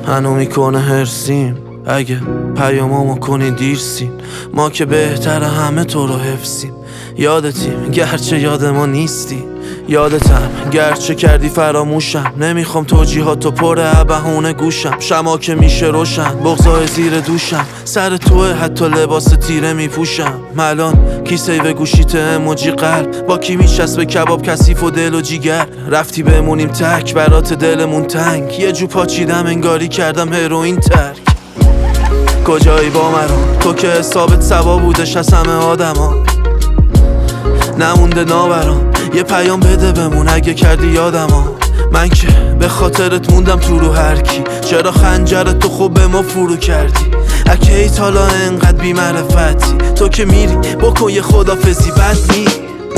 هنو میکنه هرسیم اگه پیامامو کنی دیرسیم. ما که بهتر همه تو رو حفظیم. یادتیم گرچه یاد ما نیستی. یادتم گرچه کردی فراموشم. نمیخوام توجیهاتو پر بهونه گوشم. شما که میشه روشن بغضای زیر دوشم. سر توه حتی لباس تیره میپوشم. الان کی سیو گوشیت اموجی قلب. با کی میشست به کباب کثیف و دل و جیگر. رفتی بمونیم تک برات دلمون تنگ. یه جو پاچیدم انگاری کردم هروئین ترک. کجایی با مرا تو که حسابت سوا بودش از همه آدما. نمونده نابرام یه پیام بده بمون اگه کردی یادما. من که به خاطرت موندم تو رو هر کی. چرا خنجرت تو خوب به ما فرو کردی. اگه ایت حالا انقدر بی معرفتی. تو که میری بکن یه خدافزی بد نی.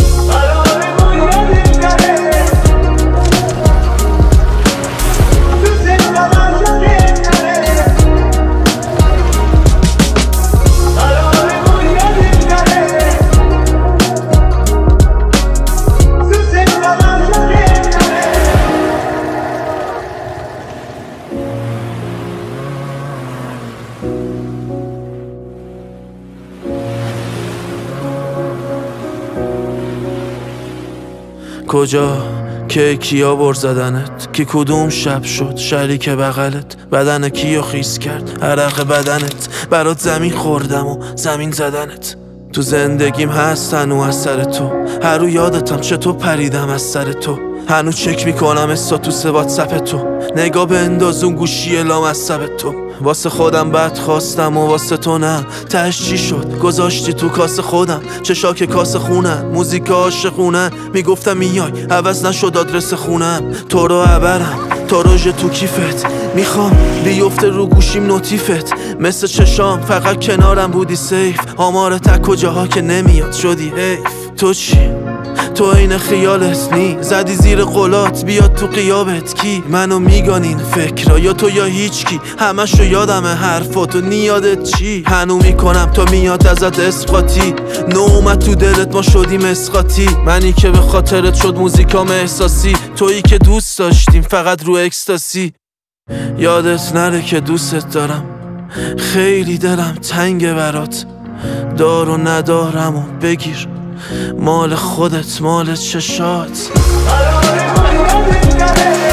کجا که کیا بر زدنت. کی کدوم شب شد شریک بغلت. بدن کیو خیس کرد عرق بدنت. برات زمین خوردم و زمین زدنت. تو زندگیم هست هنو از سر تو. هر رو یادتم چطور پریدم از سر تو. هنو چک میکنم استاتوس واتساپ تو. نگاه به اندازون گوشی لامصب تو. واسه خودم بد خواستم و واسه تو نه. تهش چی شد گذاشتی تو کاس خودم. چشاک کاس خونن موزیک عاشقونن. میگفتم میای عوض نشد آدرس خونم. تو رو عبرم تا روژه تو کیفت. میخوام بیفته رو گوشیم نوتیفت. مثل چشام فقط کنارم بودی سیف. آمار تک کجاها که نمیاد شدی حیف. تو چی؟ تو این خیالت نی. زدی زیر قولات بیاد تو قیابت کی. منو میگانین فکرها یا تو یا هیچ کی. همشو یادمه حرفاتو نیادت چی. هنو میکنم تا میاد ازت اسقاطی. نو اومد تو دلت ما شدیم اسقاطی. منی که به خاطرت شد موزیکام احساسی. تویی که دوست داشتیم فقط رو اکستاسی. یادت نره که دوستت دارم. خیلی دلم تنگ برات. دار و ندارم و بگیر مال خودت مال چشات.